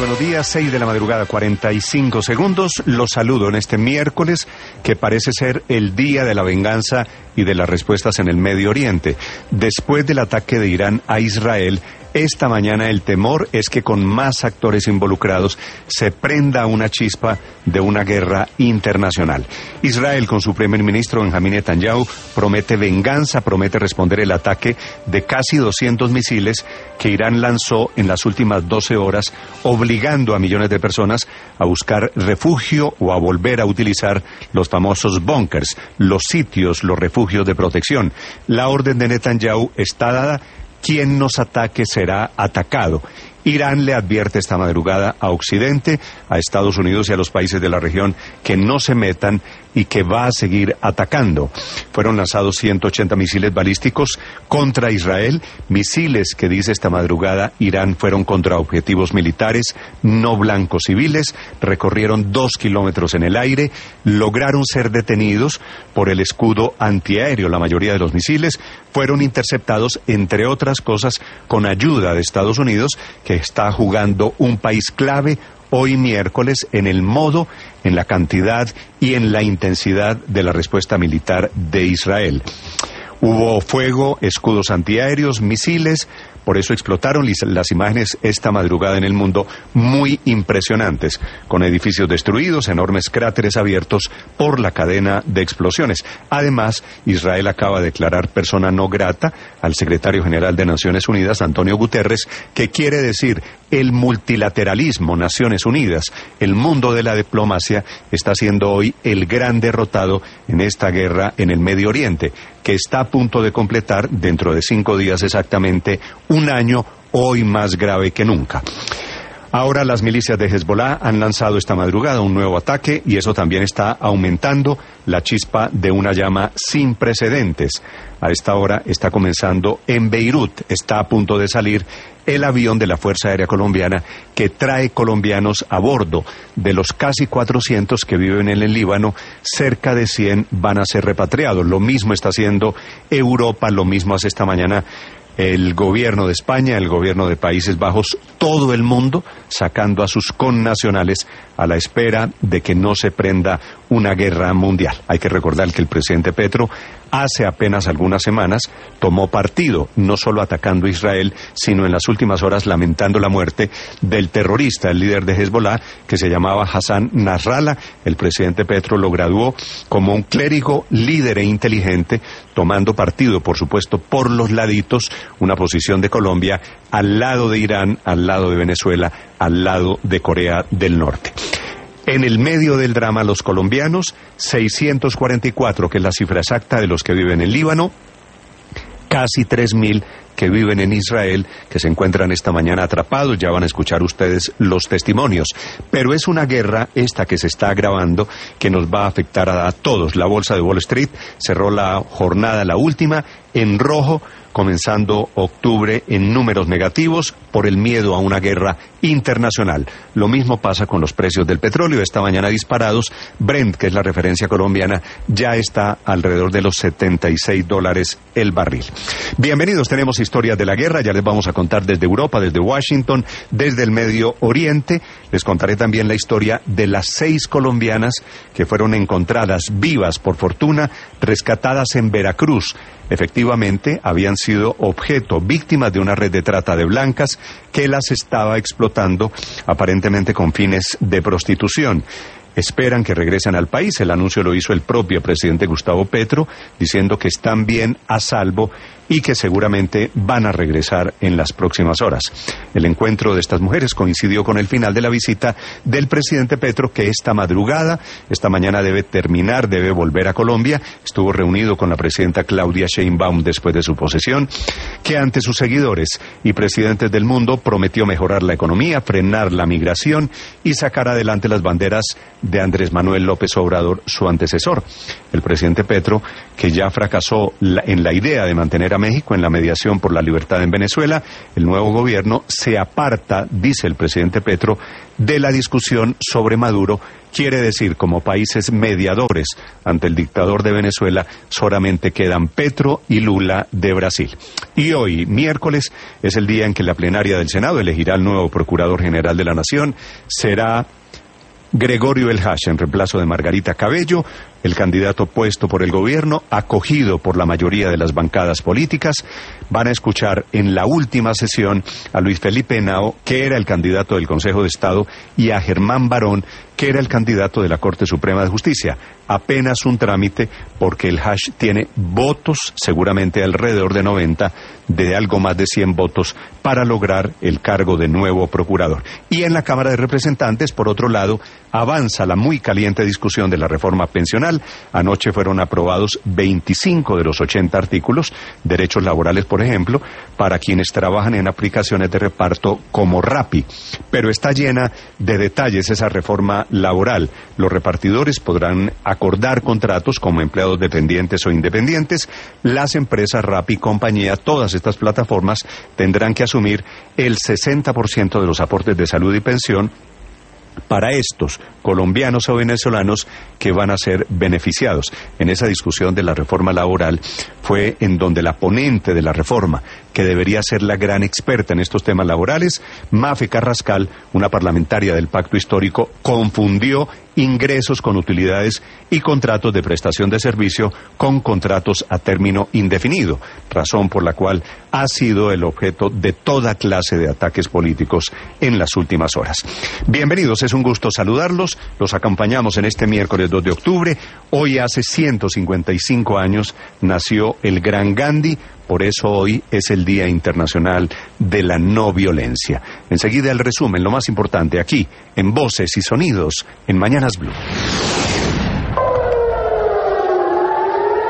buenos días, 6 de la madrugada, 45 segundos. Los saludo en este miércoles que parece ser el día de la venganza y de las respuestas en el Medio Oriente. Después del ataque de Irán a Israel, esta mañana el temor es que con más actores involucrados se prenda una chispa de una guerra internacional. Israel, con su primer ministro Benjamin Netanyahu, promete venganza, promete responder el ataque de casi 200 misiles que Irán lanzó en las últimas 12 horas, obligando a millones de personas a buscar refugio o a volver a utilizar los famosos búnkers, los sitios, los refugios de protección. La orden de Netanyahu está dada. Quien nos ataque será atacado. Irán le advierte esta madrugada a Occidente, a Estados Unidos y a los países de la región que no se metan y que va a seguir atacando. Fueron lanzados 180 misiles balísticos contra Israel, misiles que dice esta madrugada Irán fueron contra objetivos militares, no blancos civiles, recorrieron 2 kilómetros en el aire, lograron ser detenidos por el escudo antiaéreo. La mayoría de los misiles fueron interceptados, entre otras cosas, con ayuda de Estados Unidos, que está jugando un país clave hoy miércoles en el modo, en la cantidad y en la intensidad de la respuesta militar de Israel. Hubo fuego, escudos antiaéreos, misiles, por eso explotaron las imágenes esta madrugada en el mundo muy impresionantes, con edificios destruidos, enormes cráteres abiertos por la cadena de explosiones. Además, Israel acaba de declarar persona no grata al secretario general de Naciones Unidas, Antonio Guterres, que quiere decir el multilateralismo, Naciones Unidas, el mundo de la diplomacia, está siendo hoy el gran derrotado en esta guerra en el Medio Oriente, que está a punto de completar, dentro de 5 días exactamente, un año hoy más grave que nunca. Ahora las milicias de Hezbollah han lanzado esta madrugada un nuevo ataque y eso también está aumentando la chispa de una llama sin precedentes. A esta hora está comenzando en Beirut, está a punto de salir el avión de la Fuerza Aérea Colombiana que trae colombianos a bordo. De los casi 400 que viven en el Líbano, cerca de 100 van a ser repatriados. Lo mismo está haciendo Europa, lo mismo hace esta mañana el gobierno de España, el gobierno de Países Bajos, todo el mundo sacando a sus connacionales a la espera de que no se prenda una guerra mundial. Hay que recordar que el presidente Petro hace apenas algunas semanas tomó partido, no solo atacando a Israel, sino en las últimas horas lamentando la muerte del terrorista, el líder de Hezbollah, que se llamaba Hassan Nasrallah. El presidente Petro lo graduó como un clérigo, líder e inteligente, tomando partido, por supuesto, por los laditos, una posición de Colombia al lado de Irán, al lado de Venezuela, al lado de Corea del Norte. En el medio del drama, los colombianos, 644, que es la cifra exacta de los que viven en Líbano, casi 3.000 que viven en Israel, que se encuentran esta mañana atrapados. Ya van a escuchar ustedes los testimonios. Pero es una guerra esta que se está agravando, que nos va a afectar a todos. La bolsa de Wall Street cerró la jornada, la última, en rojo, comenzando octubre en números negativos por el miedo a una guerra internacional. Lo mismo pasa con los precios del petróleo. Esta mañana disparados. Brent, que es la referencia colombiana, ya está alrededor de los $76 el barril. Bienvenidos, tenemos historias de la guerra, ya les vamos a contar desde Europa, desde Washington, desde el Medio Oriente. Les contaré también la historia de las 6 colombianas que fueron encontradas vivas, por fortuna, rescatadas en Veracruz. Efectivamente, habían sido objeto, víctimas de una red de trata de blancas que las estaba explotando, aparentemente con fines de prostitución. Esperan que regresen al país. El anuncio lo hizo el propio presidente Gustavo Petro, diciendo que están bien, a salvo y que seguramente van a regresar en las próximas horas. El encuentro de estas mujeres coincidió con el final de la visita del presidente Petro, que esta mañana debe terminar, debe volver a Colombia. Estuvo reunido con la presidenta Claudia Sheinbaum después de su posesión, que ante sus seguidores y presidentes del mundo prometió mejorar la economía, frenar la migración y sacar adelante las banderas de Andrés Manuel López Obrador, su antecesor. El presidente Petro, que ya fracasó en la idea de mantener a México en la mediación por la libertad en Venezuela. El nuevo gobierno se aparta, dice el presidente Petro, de la discusión sobre Maduro. Quiere decir, como países mediadores ante el dictador de Venezuela, solamente quedan Petro y Lula de Brasil. Y hoy, miércoles, es el día en que la plenaria del Senado elegirá al nuevo Procurador General de la Nación. Será Gregorio El Hash, en reemplazo de Margarita Cabello, el candidato puesto por el gobierno, acogido por la mayoría de las bancadas políticas. Van a escuchar en la última sesión a Luis Felipe Henao, que era el candidato del Consejo de Estado, y a Germán Barón, que era el candidato de la Corte Suprema de Justicia. Apenas un trámite, porque el Hash tiene votos, seguramente alrededor de 90, de algo más de 100 votos, para lograr el cargo de nuevo procurador. Y en la Cámara de Representantes, por otro lado, avanza la muy caliente discusión de la reforma pensional. Anoche fueron aprobados 25 de los 80 artículos, derechos laborales, por ejemplo, para quienes trabajan en aplicaciones de reparto como Rappi. Pero está llena de detalles esa reforma laboral. Los repartidores podrán acordar contratos como empleados dependientes o independientes. Las empresas Rappi, compañía, todas estas plataformas tendrán que asumir el 60% de los aportes de salud y pensión para estos colombianos o venezolanos que van a ser beneficiados. En esa discusión de la reforma laboral fue en donde la ponente de la reforma, que debería ser la gran experta en estos temas laborales, Mafe Carrascal, una parlamentaria del Pacto Histórico, confundió ingresos con utilidades y contratos de prestación de servicio con contratos a término indefinido, razón por la cual ha sido el objeto de toda clase de ataques políticos en las últimas horas. Bienvenidos, es un gusto saludarlos. Los acompañamos en este miércoles 2 de octubre. Hoy hace 155 años nació el gran Gandhi. Por eso hoy es el Día Internacional de la No Violencia. Enseguida el resumen, lo más importante, aquí, en Voces y Sonidos, en Mañanas Blue.